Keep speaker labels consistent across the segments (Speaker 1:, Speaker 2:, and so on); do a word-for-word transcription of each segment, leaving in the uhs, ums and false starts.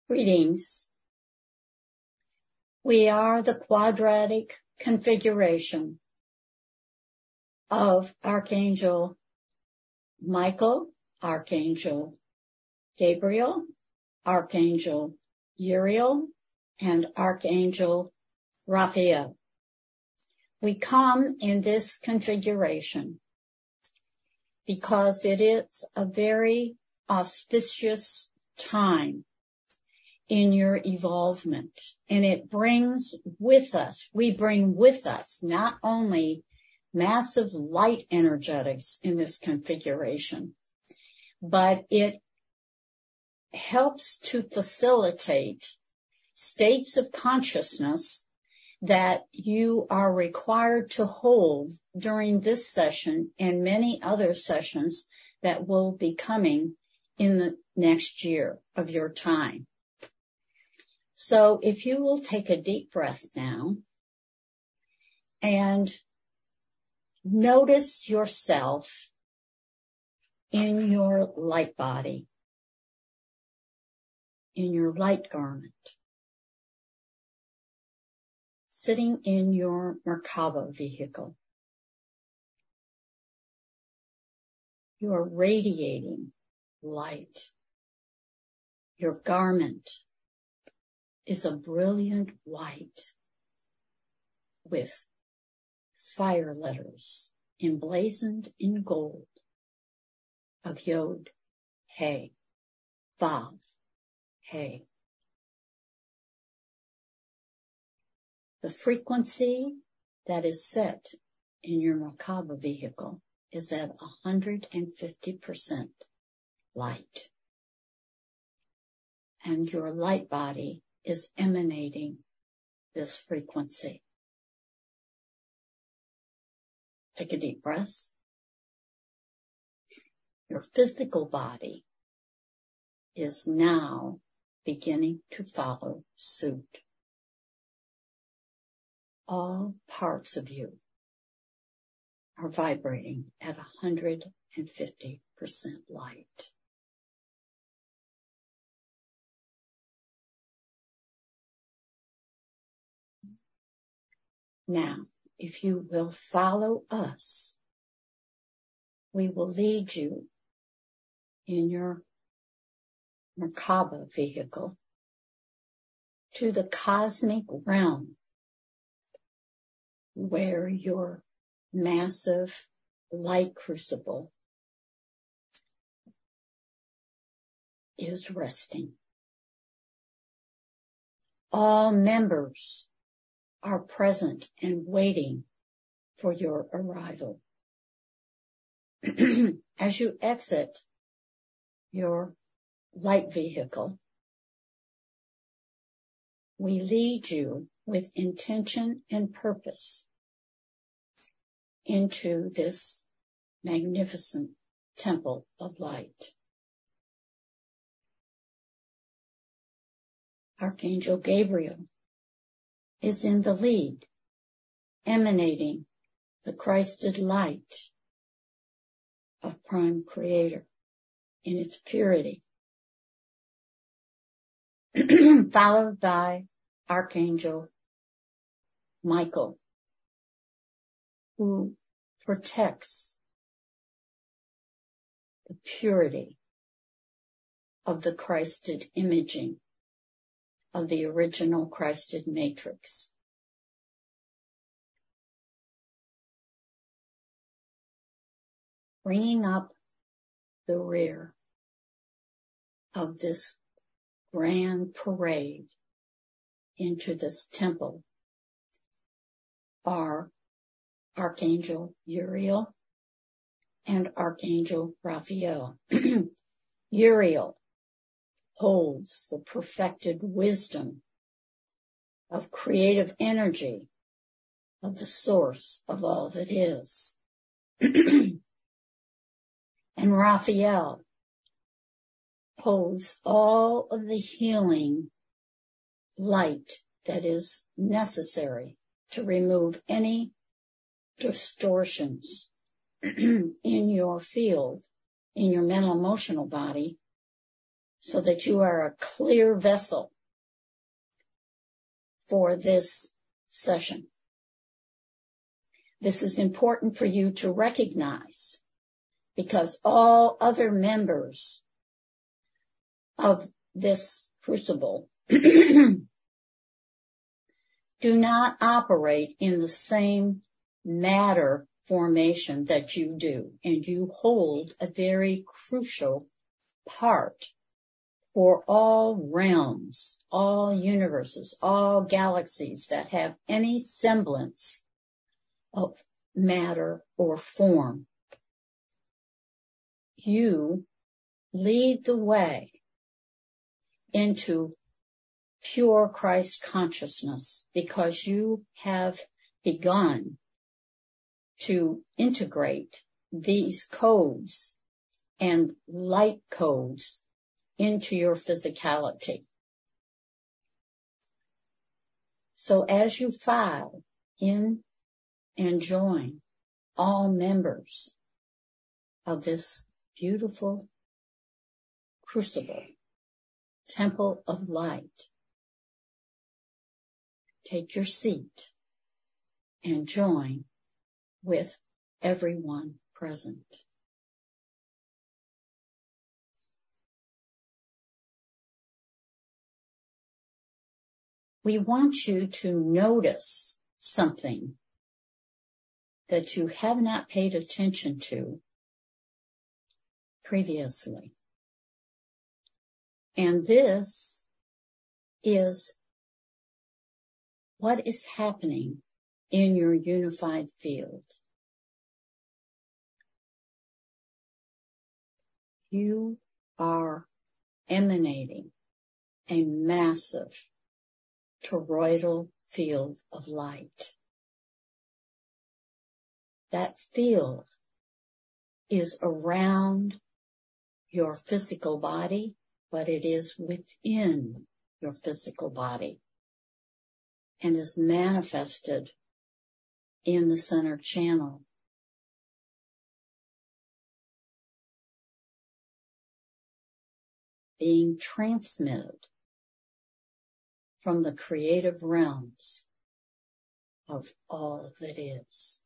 Speaker 1: Greetings. We are the quadratic configuration of Archangel Michael, Archangel Gabriel, Archangel Uriel, and Archangel Raphael. We come in this configuration because it is a very auspicious time in your evolvement, and it brings with us, we bring with us not only massive light energetics in this configuration, but it helps to facilitate states of consciousness that you are required to hold during this session and many other sessions that will be coming in the next year of your time. So if you will take a deep breath now and notice yourself in your light body, in your light garment, sitting in your Merkaba vehicle. You are radiating light. Your garment is a brilliant white with fire letters emblazoned in gold of Yod, He, Vav, He. The frequency that is set in your Merkaba vehicle is at one hundred fifty percent light. And your light body is emanating this frequency. Take a deep breath. Your physical body is now beginning to follow suit. All parts of you are vibrating at one hundred fifty percent light. Now, if you will follow us, we will lead you in your Merkaba vehicle to the cosmic realm where your massive light crucible is resting. All members are present and waiting for your arrival. As you exit your light vehicle, we lead you with intention and purpose into this magnificent temple of light. Archangel Gabriel is in the lead, emanating the Christed light of Prime Creator in its purity, followed by Archangel Michael, who protects the purity of the Christed imaging of the original Christed matrix. Bringing up the rear of this grand parade into this temple are Archangel Uriel and Archangel Raphael. Uriel holds the perfected wisdom of creative energy of the source of all that is. And Raphael holds all of the healing light that is necessary to remove any distortions in your field, in your mental emotional body, so that you are a clear vessel for this session. This is important for you to recognize because all other members of this crucible do not operate in the same matter formation that you do, and you hold a very crucial part for all realms, all universes, all galaxies that have any semblance of matter or form. You lead the way into pure Christ consciousness because you have begun to integrate these codes and light codes into your physicality. So as you file in and join all members of this beautiful crucible, temple of light, take your seat and join with everyone present. We want you to notice something that you have not paid attention to previously. And this is what is happening in your unified field. You are emanating a massive toroidal field of light. That field is around your physical body, but it is within your physical body and is manifested in the center channel. Being transmitted from the creative realms of all that is.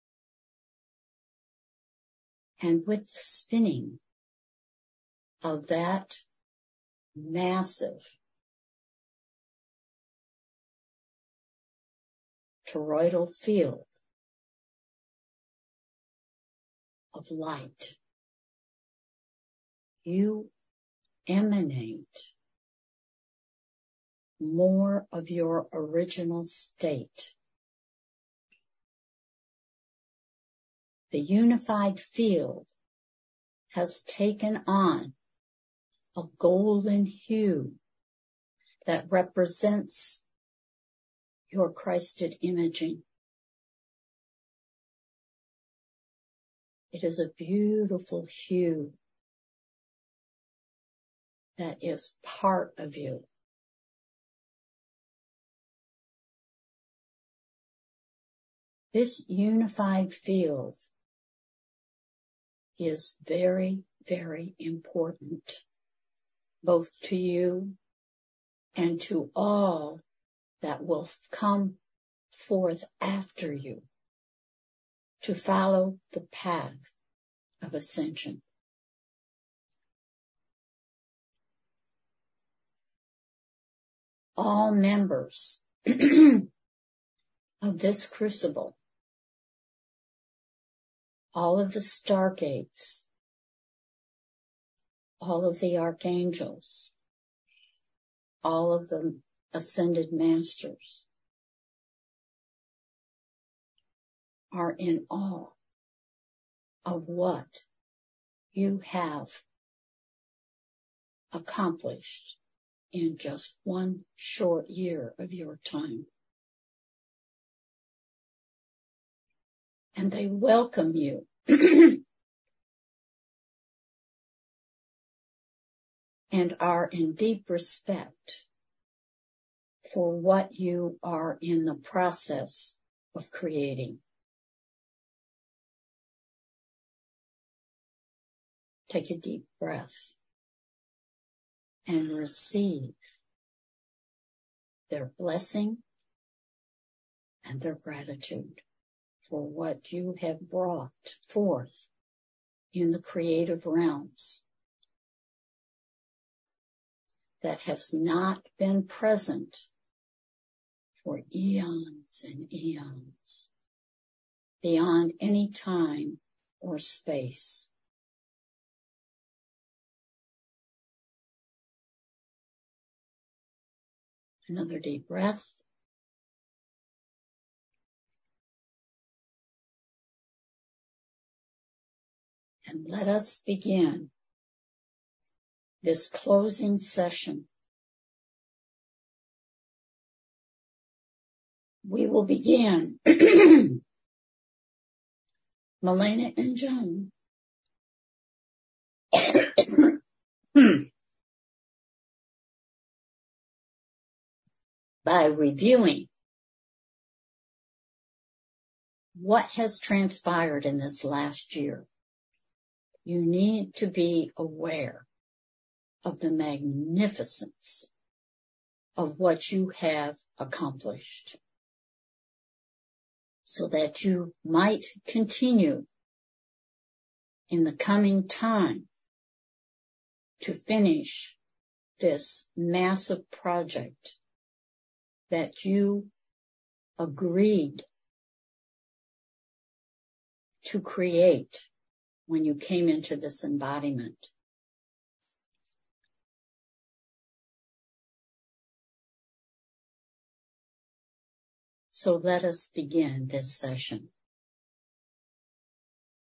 Speaker 1: And with the spinning of that massive toroidal field of light, you emanate more of your original state. The unified field has taken on a golden hue that represents your Christed imaging. It is a beautiful hue that is part of you. This unified field is very, very important, both to you and to all that will come forth after you to follow the path of ascension. All members of this crucible, all of the stargates, all of the archangels, all of the ascended masters are in awe of what you have accomplished in just one short year of your time. And they welcome you and are in deep respect for what you are in the process of creating. Take a deep breath. and receive their blessing and their gratitude for what you have brought forth in the creative realms that has not been present for eons and eons, beyond any time or space. Another deep breath. And let us begin this closing session. We will begin, Malena and John, by reviewing what has transpired in this last year. You need to be aware of the magnificence of what you have accomplished, so that you might continue in the coming time to finish this massive project that you agreed to create when you came into this embodiment. So let us begin this session.